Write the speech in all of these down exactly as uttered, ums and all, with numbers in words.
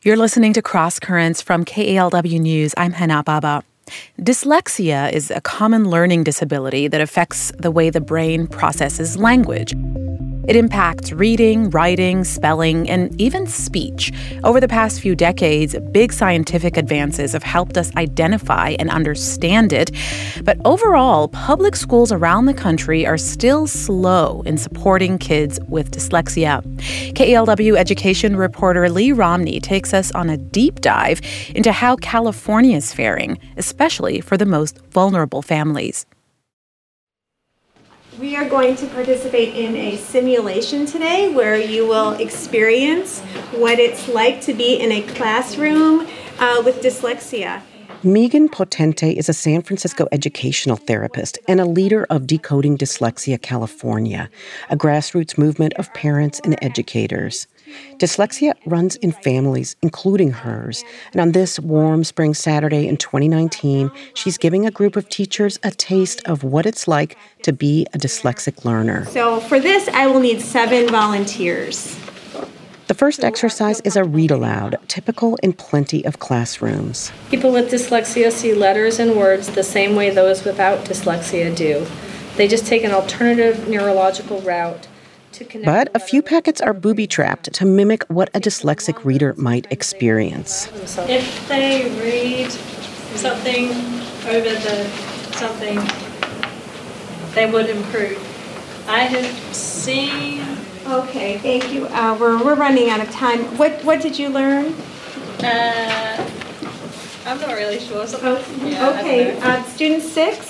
You're listening to Cross Currents from K A L W News. I'm Hana Baba. Dyslexia is a common learning disability that affects the way the brain processes language. It impacts reading, writing, spelling, and even speech. Over the past few decades, big scientific advances have helped us identify and understand it. But overall, public schools around the country are still slow in supporting kids with dyslexia. K A L W education reporter Lee Romney takes us on a deep dive into how California is faring, especially for the most vulnerable families. We are going to participate in a simulation today where you will experience what it's like to be in a classroom uh, with dyslexia. Megan Potente is a San Francisco educational therapist and a leader of Decoding Dyslexia California, a grassroots movement of parents and educators. Dyslexia runs in families, including hers. And on this warm spring Saturday in twenty nineteen, she's giving a group of teachers a taste of what it's like to be a dyslexic learner. So for this, I will need seven volunteers. The first exercise is a read aloud, typical in plenty of classrooms. People with dyslexia see letters and words the same way those without dyslexia do. They just take an alternative neurological route. But a few packets are booby-trapped to mimic what a dyslexic reader might experience. If they read something over the something, they would improve. I have seen... Okay, thank you. Uh, we're, we're running out of time. What what did you learn? Uh, I'm not really sure. Oh, yeah, okay, uh, student six?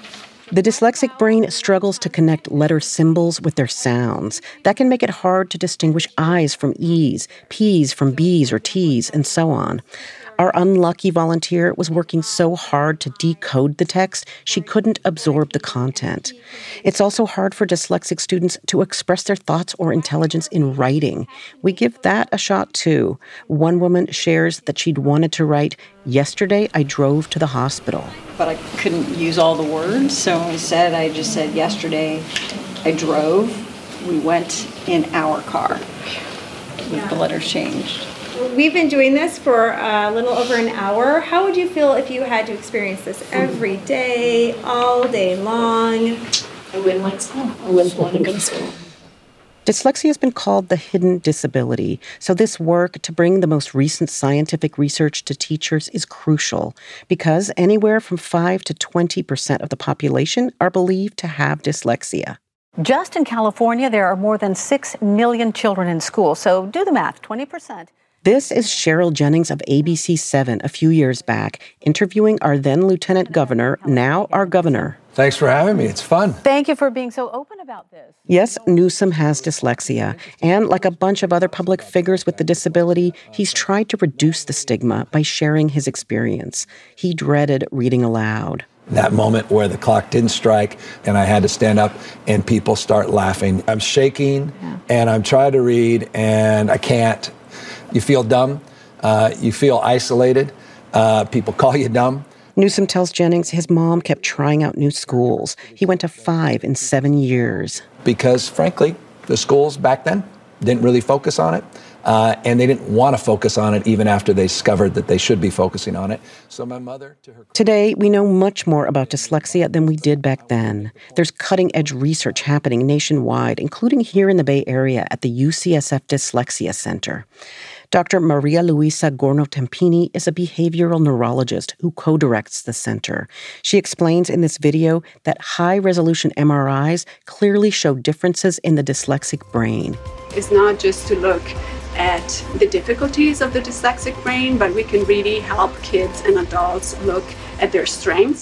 The dyslexic brain struggles to connect letter symbols with their sounds. That can make it hard to distinguish I's from E's, P's from B's or T's, and so on. Our unlucky volunteer was working so hard to decode the text, she couldn't absorb the content. It's also hard for dyslexic students to express their thoughts or intelligence in writing. We give that a shot, too. One woman shares that she'd wanted to write, "Yesterday I drove to the hospital." But I couldn't use all the words, so instead I just said, "Yesterday I drove. We went in our car," with the letters changed. We've been doing this for a little over an hour. How would you feel if you had to experience this every day, all day long? I wouldn't like school. I wouldn't want to go to school. Dyslexia has been called the hidden disability, so this work to bring the most recent scientific research to teachers is crucial because anywhere from five to twenty percent of the population are believed to have dyslexia. Just in California, there are more than six million children in school, so do the math, twenty percent. This is Cheryl Jennings of A B C seven a few years back, interviewing our then Lieutenant Governor, now our Governor. Thanks for having me. It's fun. Thank you for being so open about this. Yes, Newsom has dyslexia, and like a bunch of other public figures with the disability, he's tried to reduce the stigma by sharing his experience. He dreaded reading aloud. That moment where the clock didn't strike and I had to stand up and people start laughing. I'm shaking yeah. and I'm trying to read and I can't. You feel dumb. Uh, you feel isolated. Uh, people call you dumb. Newsom tells Jennings his mom kept trying out new schools. He went to five in seven years. Because, frankly, the schools back then didn't really focus on it. Uh, and they didn't want to focus on it even after they discovered that they should be focusing on it. So my mother, to her... Today, we know much more about dyslexia than we did back then. There's cutting-edge research happening nationwide, including here in the Bay Area at the U C S F Dyslexia Center. Doctor Maria Luisa Gorno-Tempini is a behavioral neurologist who co-directs the center. She explains in this video that high-resolution M R Is clearly show differences in the dyslexic brain. It's not just to look at the difficulties of the dyslexic brain, but we can really help kids and adults look at their strengths.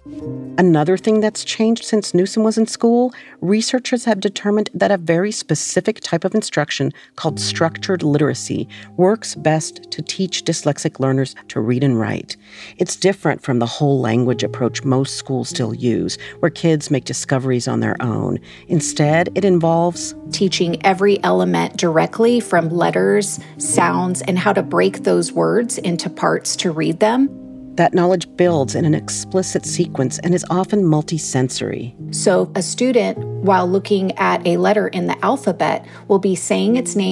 Another thing that's changed since Newsom was in school, researchers have determined that a very specific type of instruction called structured literacy works best to teach dyslexic learners to read and write. It's different from the whole language approach most schools still use, where kids make discoveries on their own. Instead, it involves teaching every element directly from letters, sounds, and how to break those words into parts to read them. That knowledge builds in an explicit sequence and is often multisensory. So a student, while looking at a letter in the alphabet, will be saying its name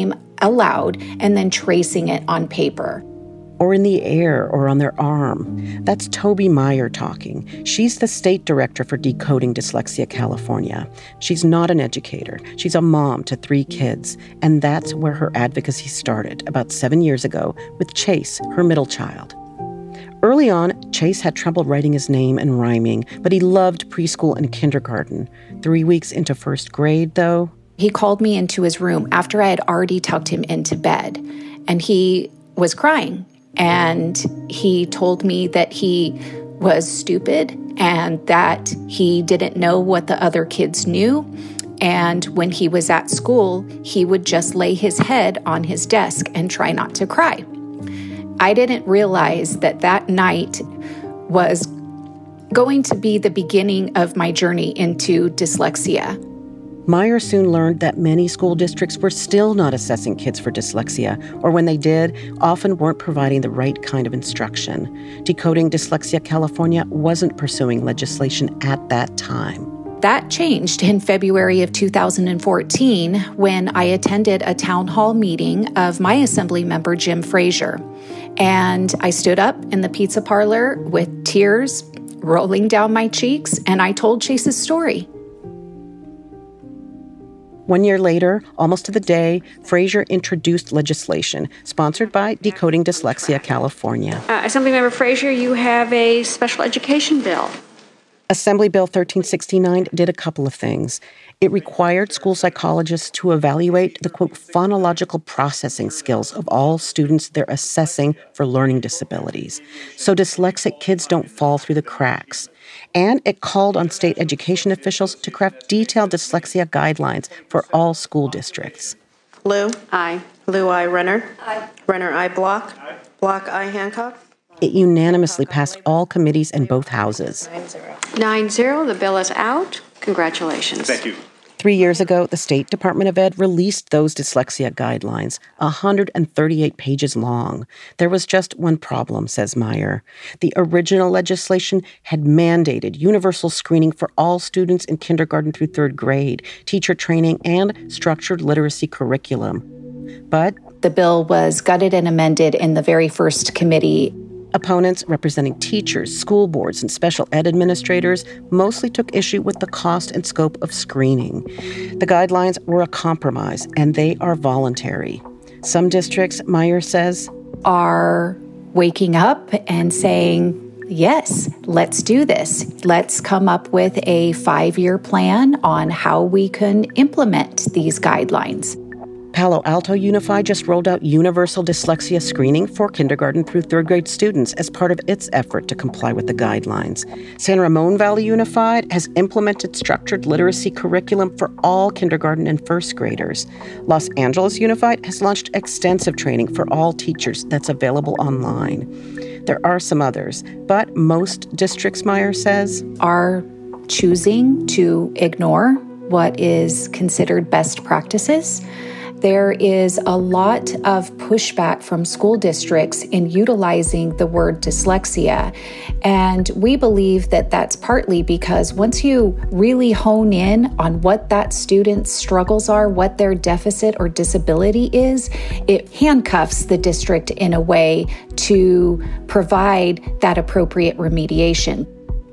aloud and then tracing it on paper. Or in the air or on their arm. That's Toby Meyer talking. She's the state director for Decoding Dyslexia California. She's not an educator. She's a mom to three kids. And that's where her advocacy started about seven years ago with Chase, her middle child. Early on, Chase had trouble writing his name and rhyming, but he loved preschool and kindergarten. Three weeks into first grade, though, he called me into his room after I had already tucked him into bed, and he was crying. And he told me that he was stupid and that he didn't know what the other kids knew. And when he was at school, he would just lay his head on his desk and try not to cry. I didn't realize that that night was going to be the beginning of my journey into dyslexia. Meyer soon learned that many school districts were still not assessing kids for dyslexia, or when they did, often weren't providing the right kind of instruction. Decoding Dyslexia California wasn't pursuing legislation at that time. That changed in February of two thousand fourteen when I attended a town hall meeting of my assembly member, Jim Frazier. And I stood up in the pizza parlor with tears rolling down my cheeks, and I told Chase's story. One year later, almost to the day, Frazier introduced legislation sponsored by Decoding Dyslexia California. Uh, Assemblymember Frazier, you have a special education bill. Assembly Bill thirteen sixty-nine did a couple of things. It required school psychologists to evaluate the, quote, phonological processing skills of all students they're assessing for learning disabilities, so dyslexic kids don't fall through the cracks. And it called on state education officials to craft detailed dyslexia guidelines for all school districts. Liu? Aye. Liu, I. Renner? Aye. Renner, I. Block? Aye. Block, I. Hancock? It unanimously passed all committees in both houses. Nine zero. Nine zero, the bill is out. Congratulations. Thank you. Three years ago, the State Department of Ed released those dyslexia guidelines, one hundred thirty-eight pages long. There was just one problem, says Meyer. The original legislation had mandated universal screening for all students in kindergarten through third grade, teacher training, and structured literacy curriculum. But the bill was gutted and amended in the very first committee. Opponents representing teachers, school boards, and special ed administrators mostly took issue with the cost and scope of screening. The guidelines were a compromise, and they are voluntary. Some districts, Meyer says, are waking up and saying, yes, let's do this. Let's come up with a five-year plan on how we can implement these guidelines. Palo Alto Unified just rolled out universal dyslexia screening for kindergarten through third grade students as part of its effort to comply with the guidelines. San Ramon Valley Unified has implemented structured literacy curriculum for all kindergarten and first graders. Los Angeles Unified has launched extensive training for all teachers that's available online. There are some others, but most districts, Meyer says, are choosing to ignore what is considered best practices. There is a lot of pushback from school districts in utilizing the word dyslexia. And we believe that that's partly because once you really hone in on what that student's struggles are, what their deficit or disability is, it handcuffs the district in a way to provide that appropriate remediation.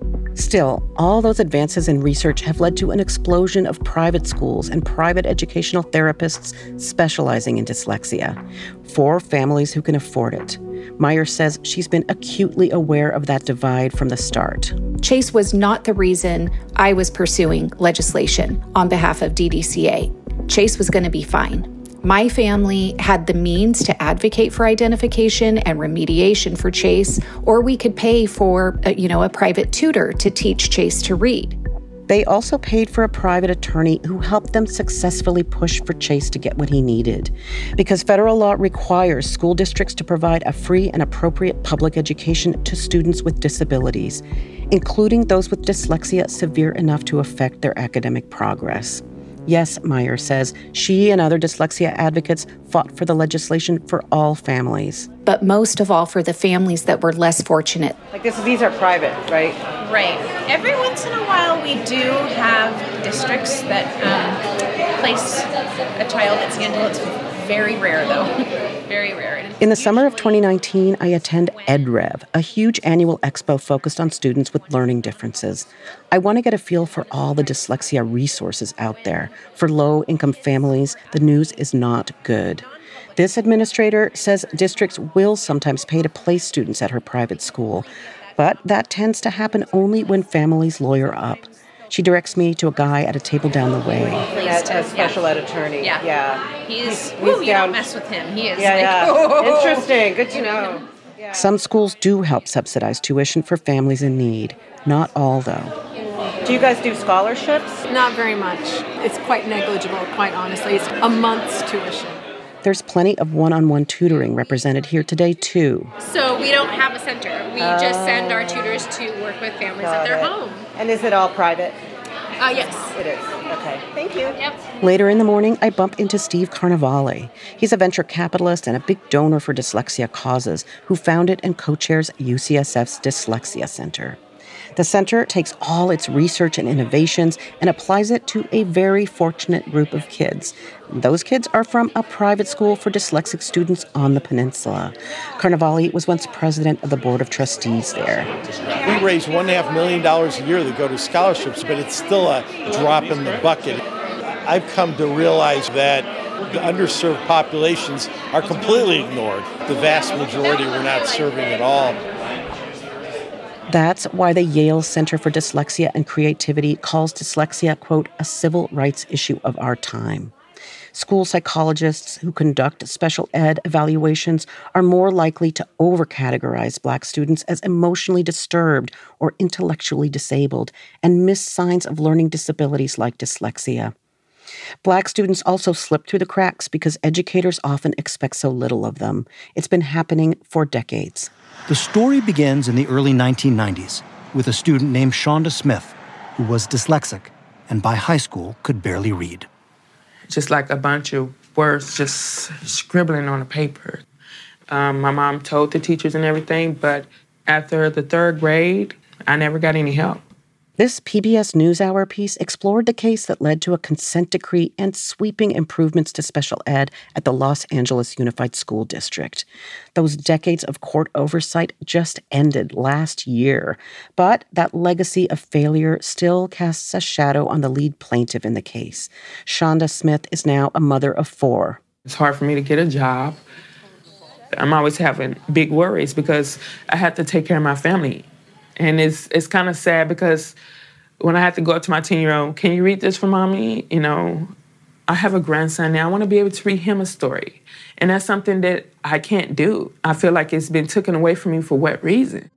Still, all those advances in research have led to an explosion of private schools and private educational therapists specializing in dyslexia for families who can afford it. Meyer says she's been acutely aware of that divide from the start. Chase was not the reason I was pursuing legislation on behalf of D D C A. Chase was going to be fine. My family had the means to advocate for identification and remediation for Chase, or we could pay for, a, you know, a private tutor to teach Chase to read. They also paid for a private attorney who helped them successfully push for Chase to get what he needed. Because federal law requires school districts to provide a free and appropriate public education to students with disabilities, including those with dyslexia severe enough to affect their academic progress. Yes, Meyer says, she and other dyslexia advocates fought for the legislation for all families. But most of all for the families that were less fortunate. Like this, these are private, right? Right. Every once in a while we do have districts that um, place a child at Sandhills very rare, though. Very rare. In the summer of twenty nineteen, I attend EdRev, a huge annual expo focused on students with learning differences. I want to get a feel for all the dyslexia resources out there. For low-income families, the news is not good. This administrator says districts will sometimes pay to place students at her private school, but that tends to happen only when families lawyer up. She directs me to a guy at a table down the way. That, a special ed attorney. Yeah. yeah. He's, he's, woo, he's you down. don't mess with him. He is yeah, like, yeah. oh. Interesting. Good to know. Yeah. Some schools do help subsidize tuition for families in need. Not all, though. Do you guys do scholarships? Not very much. It's quite negligible, quite honestly. It's a month's tuition. There's plenty of one-on-one tutoring represented here today, too. So we don't have a center. We oh. just send our tutors to work with families Got at their it. home. And is it all private? Uh, yes. It is. Okay. Thank you. Yep. Later in the morning, I bump into Steve Carnevale. He's a venture capitalist and a big donor for dyslexia causes, who founded and co-chairs U C S F's Dyslexia Center. The center takes all its research and innovations and applies it to a very fortunate group of kids. Those kids are from a private school for dyslexic students on the peninsula. Carnevale was once president of the board of trustees there. We raise one and a half million dollars a year that go to scholarships, but it's still a drop in the bucket. I've come to realize that the underserved populations are completely ignored. The vast majority we're not serving at all. That's why the Yale Center for Dyslexia and Creativity calls dyslexia, quote, a civil rights issue of our time. School psychologists who conduct special ed evaluations are more likely to overcategorize Black students as emotionally disturbed or intellectually disabled and miss signs of learning disabilities like dyslexia. Black students also slip through the cracks because educators often expect so little of them. It's been happening for decades. The story begins in the early nineteen nineties with a student named Shonda Smith, who was dyslexic and by high school could barely read. Just like a bunch of words just scribbling on a paper. Um, my mom told the teachers and everything, but after the third grade, I never got any help. This P B S NewsHour piece explored the case that led to a consent decree and sweeping improvements to special ed at the Los Angeles Unified School District. Those decades of court oversight just ended last year, but that legacy of failure still casts a shadow on the lead plaintiff in the case. Shonda Smith is now a mother of four. It's hard for me to get a job. I'm always having big worries because I have to take care of my family. And it's it's kind of sad because when I have to go up to my ten-year-old, can you read this for mommy? You know, I have a grandson now. I want to be able to read him a story. And that's something that I can't do. I feel like it's been taken away from me for what reason?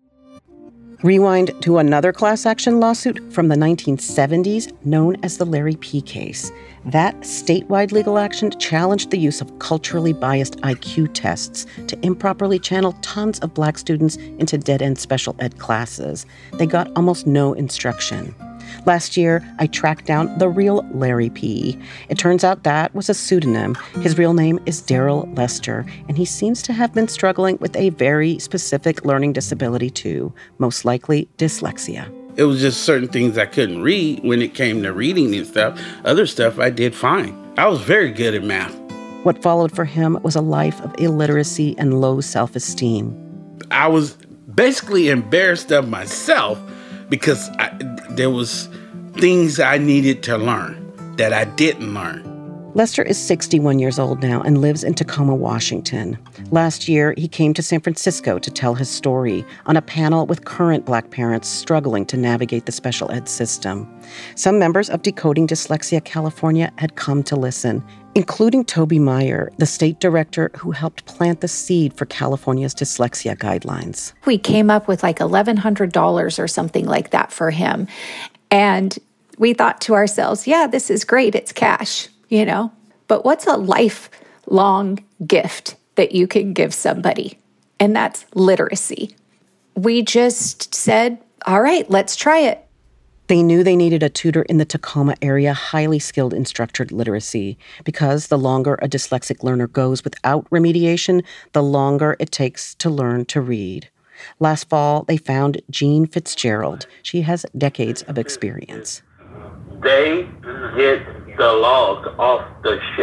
Rewind to another class action lawsuit from the nineteen seventies known as the Larry P. case. That statewide legal action challenged the use of culturally biased I Q tests to improperly channel tons of Black students into dead-end special ed classes. They got almost no instruction. Last year, I tracked down the real Larry P. It turns out that was a pseudonym. His real name is Daryl Lester, and he seems to have been struggling with a very specific learning disability too, most likely dyslexia. It was just certain things I couldn't read when it came to reading and stuff. Other stuff I did fine. I was very good at math. What followed for him was a life of illiteracy and low self-esteem. I was basically embarrassed of myself because I, there was things I needed to learn that I didn't learn. Lester is sixty-one years old now and lives in Tacoma, Washington. Last year, he came to San Francisco to tell his story on a panel with current Black parents struggling to navigate the special ed system. Some members of Decoding Dyslexia California had come to listen, including Toby Meyer, the state director who helped plant the seed for California's dyslexia guidelines. We came up with like eleven hundred dollars or something like that for him. And we thought to ourselves, yeah, this is great. It's cash, you know. But what's a lifelong gift that you can give somebody? And that's literacy. We just said, all right, let's try it. They knew they needed a tutor in the Tacoma area, highly skilled in structured literacy, because the longer a dyslexic learner goes without remediation, the longer it takes to learn to read. Last fall, they found Jean Fitzgerald. She has decades of experience. They hit the log off the ship.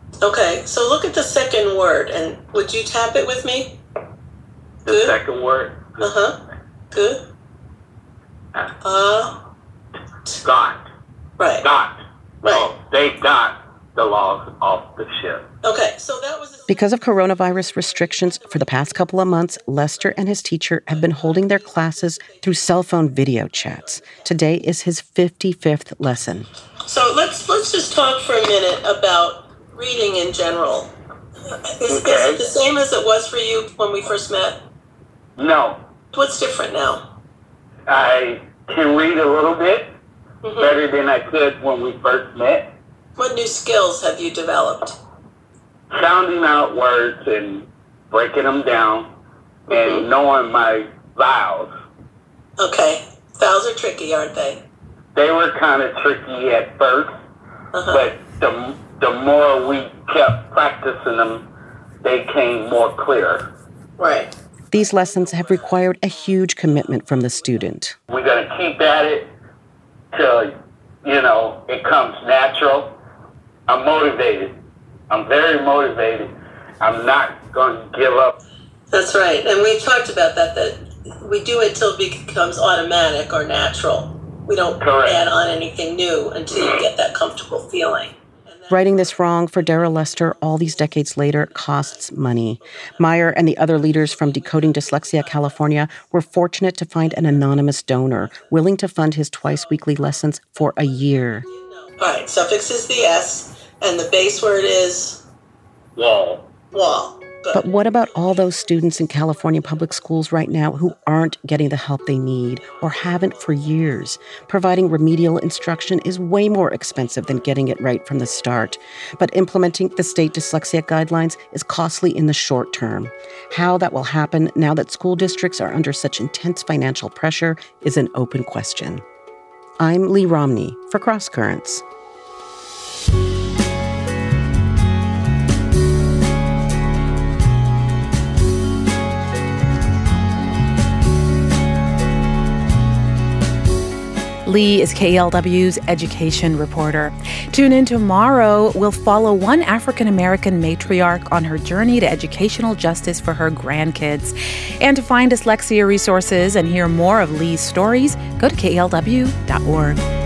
Okay, so look at the second word, and would you tap it with me? The Good. Second word? Uh-huh. Good. Uh. Got. Right. Got. Right. Oh, they got the logs off the ship. Okay, so that was... Because of coronavirus restrictions for the past couple of months, Lester and his teacher have been holding their classes through cell phone video chats. Today is his fifty-fifth lesson. So let's let's just talk for a minute about reading in general. Is, okay. is it the same as it was for you when we first met? No. What's different now? I can read a little bit mm-hmm. better than I could when we first met. What new skills have you developed? Sounding out words and breaking them down mm-hmm. and knowing my vowels. Okay. Vowels are tricky, aren't they? They were kind of tricky at first, uh-huh. but the, the more we kept practicing them, they came more clear. Right. These lessons have required a huge commitment from the student. We're going to keep at it till, you know, it comes natural. I'm motivated. I'm very motivated. I'm not going to give up. That's right. And we talked about that, that we do it till it becomes automatic or natural. We don't Correct. add on anything new until you get that comfortable feeling. Righting this wrong for Darrell Lester all these decades later costs money. Meyer and the other leaders from Decoding Dyslexia California were fortunate to find an anonymous donor willing to fund his twice-weekly lessons for a year. All right, suffix is the S, and the base word is? Wall. Wall. Good. But what about all those students in California public schools right now who aren't getting the help they need or haven't for years? Providing remedial instruction is way more expensive than getting it right from the start. But implementing the state dyslexia guidelines is costly in the short term. How that will happen now that school districts are under such intense financial pressure is an open question. I'm Lee Romney for Cross Currents. Lee is K E L W's education reporter. Tune in tomorrow. We'll follow one African-American matriarch on her journey to educational justice for her grandkids. And to find dyslexia resources and hear more of Lee's stories, go to K E L W dot org.